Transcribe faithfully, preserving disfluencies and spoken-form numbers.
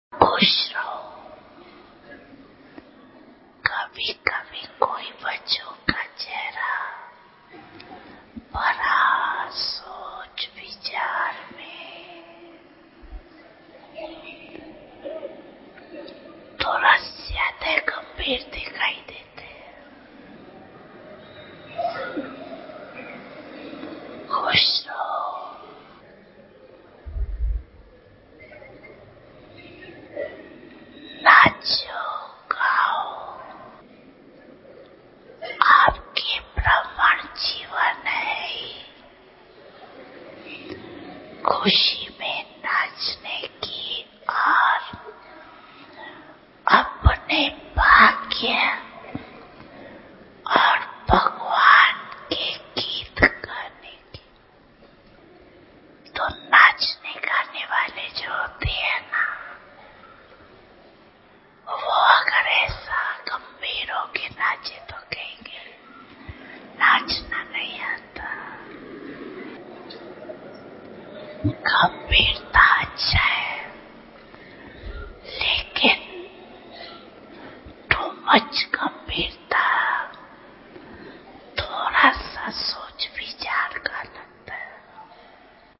खुश रहो। कभी कभी कोई बच्चों का चेहरा भरा सोच विचार में थोड़ा ज्यादा गंभीर दिखाई देते हैं। खुश रहो। नाचो गाओ। आपके ब्राह्मण जीवन है खुशी में नाचने की और अपने भाग्य और भगवान के गीत गाने की। तो नाचने गाने वाले जो होते हैं ना, वो अगर ऐसा गंभीर होके नाचे तो कहेंगे नाचना नहीं आता। गंभीरता अच्छा है, लेकिन टू मच